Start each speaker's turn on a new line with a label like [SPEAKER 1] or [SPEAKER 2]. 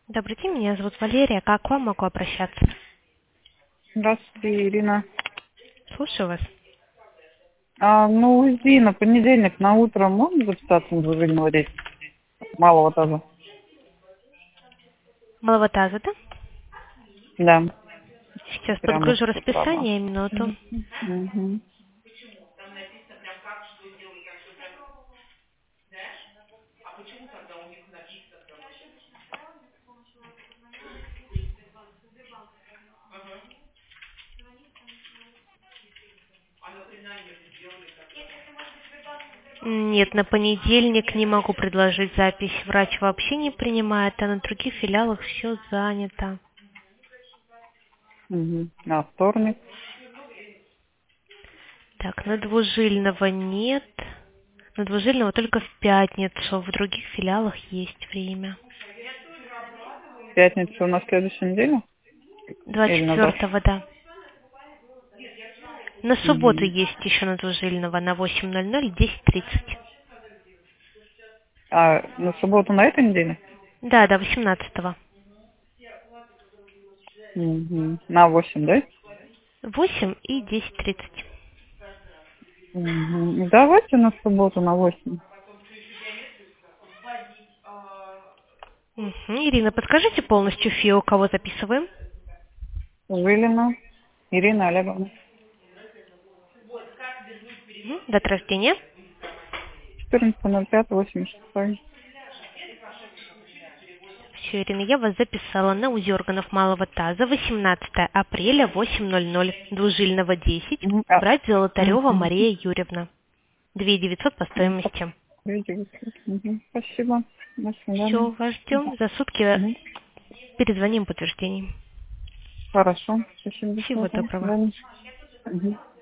[SPEAKER 1] Добрый день, меня зовут Валерия. Как к вам могу обращаться?
[SPEAKER 2] Здравствуйте, Ирина.
[SPEAKER 1] Слушаю вас.
[SPEAKER 2] УЗИ на понедельник на утро можно записаться на движение речи? Малого таза.
[SPEAKER 1] Малого таза, да?
[SPEAKER 2] Да.
[SPEAKER 1] Сейчас
[SPEAKER 2] Прямо
[SPEAKER 1] подгружу
[SPEAKER 2] с утра.
[SPEAKER 1] расписание, минуту.
[SPEAKER 2] Угу.
[SPEAKER 1] Нет, на понедельник не могу предложить запись. Врач вообще не принимает, а на других филиалах все занято.
[SPEAKER 2] Угу. На вторник.
[SPEAKER 1] Так, на двужильного нет. На двужильного только в пятницу. В других филиалах есть время.
[SPEAKER 2] Пятница у нас следующей неделе? Или на завтра?
[SPEAKER 1] 24-го, да. На субботу
[SPEAKER 2] Угу.
[SPEAKER 1] есть еще на двужильного на 8:00 и 10:30.
[SPEAKER 2] А на субботу на этой неделе?
[SPEAKER 1] Да, до 18-го.
[SPEAKER 2] Угу. На 8, да?
[SPEAKER 1] 8 и 10:30.
[SPEAKER 2] Угу. Давайте на субботу на 8.
[SPEAKER 1] Ирина, подскажите полностью ФИО, кого записываем?
[SPEAKER 2] Жилина Ирина Олеговна.
[SPEAKER 1] Дата рождения.
[SPEAKER 2] 14.05.86.
[SPEAKER 1] Все, Ирина, я вас записала на УЗИ органов малого таза 18 апреля 8:00, двужильного 10,
[SPEAKER 2] Угу.
[SPEAKER 1] врач Золотарева
[SPEAKER 2] Угу.
[SPEAKER 1] Мария Юрьевна. 2 900 по стоимости.
[SPEAKER 2] Мгм. Спасибо. До
[SPEAKER 1] Все,
[SPEAKER 2] свидания.
[SPEAKER 1] вас ждем. За сутки
[SPEAKER 2] Мгм.
[SPEAKER 1] перезвоним подтверждением.
[SPEAKER 2] Хорошо. Спасибо. До
[SPEAKER 1] Всего
[SPEAKER 2] свидания. До
[SPEAKER 1] доброго.
[SPEAKER 2] свидания. Мгм.